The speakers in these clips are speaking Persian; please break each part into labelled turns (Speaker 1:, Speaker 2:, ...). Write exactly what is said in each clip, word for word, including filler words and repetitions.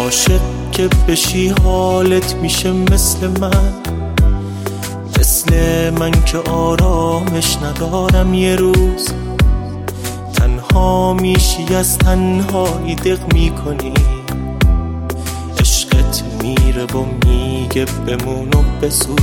Speaker 1: عاشق که بشی حالت میشه مثل من، مثل من که آرامش ندارم یه روز. تنها میشی از تنهایی دق میکنی، عشقت میره و میگه بمون و بسوز.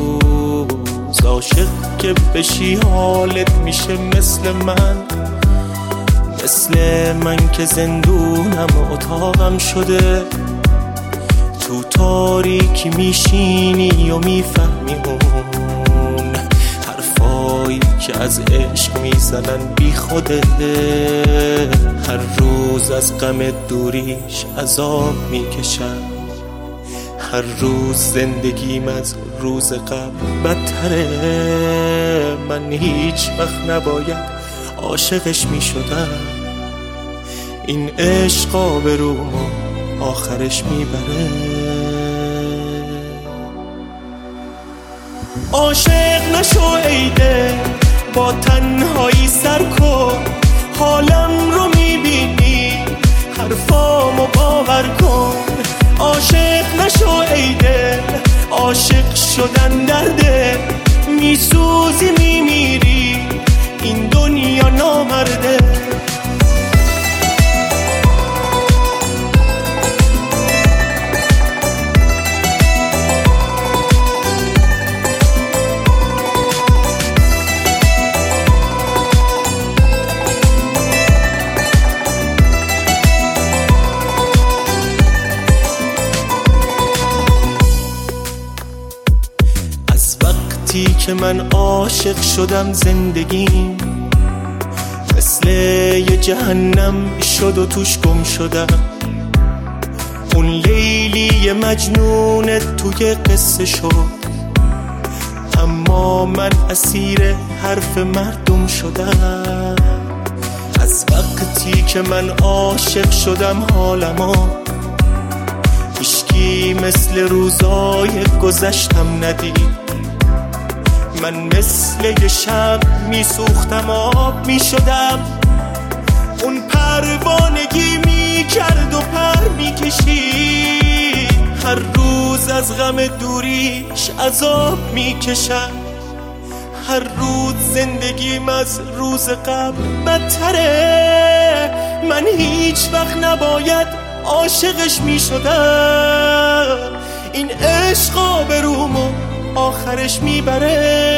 Speaker 1: عاشق که بشی حالت میشه مثل من، مثل من که زندونم و اتاقم شده. تو تاریکی میشینی و میفهمی اون حرفایی که از عشق میزنن بی خوده. هر روز از غم دوریش عذاب میکشم، هر روز زندگیم از روز قبل بدتره. من هیچ وقت نباید عاشقش میشدم، این عشق آبرومو آخرش میبره. عاشق نشو ای دل، با تنهایی سر کن. حالم رو میبینی، حرفامو باور کن. عاشق نشو ای دل، عاشق شدن درده. میسوزی میمیری، این دنیا نامرده. از وقتی که من عاشق شدم زندگیم مثل یه جهنم شد و توش گم شدم. اون لیلی مجنون توی قصه شد، اما من اسیر حرف مردم شدم. از وقتی که من عاشق شدم حالمو هیچکی مثل روزای گذشتم ندید. من مثل یه شب میسوختم آب میشدم. اون پروانگی میکرد و پر میکشید. هر روز از غم دوریش عذاب میکشم، هر روز زندگیم از روز قبل بدتره. من هیچ وقت نباید عاشقش میشدم، این عشق آبرومو آخرش میبره.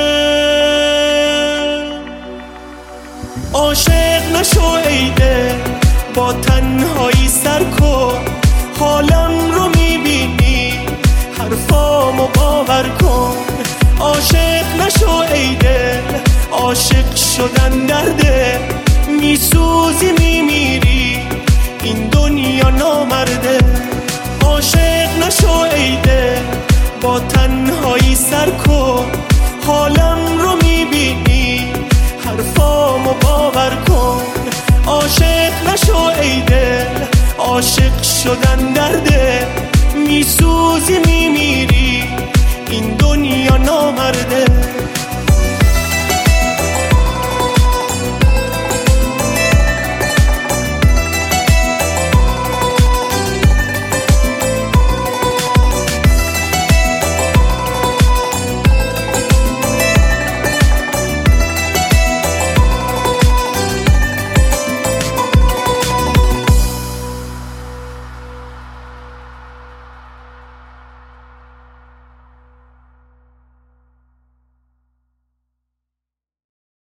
Speaker 1: عاشق نشو ای دل، با تنهایی سر کن. حالم رو میبینی، حرفامو باور کن. عاشق نشو ای دل، عاشق شدن درده. میسوزی میمیری، این دنیا نامرده. عاشق نشو ای دل، با تنهایی سر کن. حالم رو میبینی، حرفامو باور کن. عاشق نشو ای دل، عاشق شدن درده. میسوزی میمیری، این دنیا نامرده.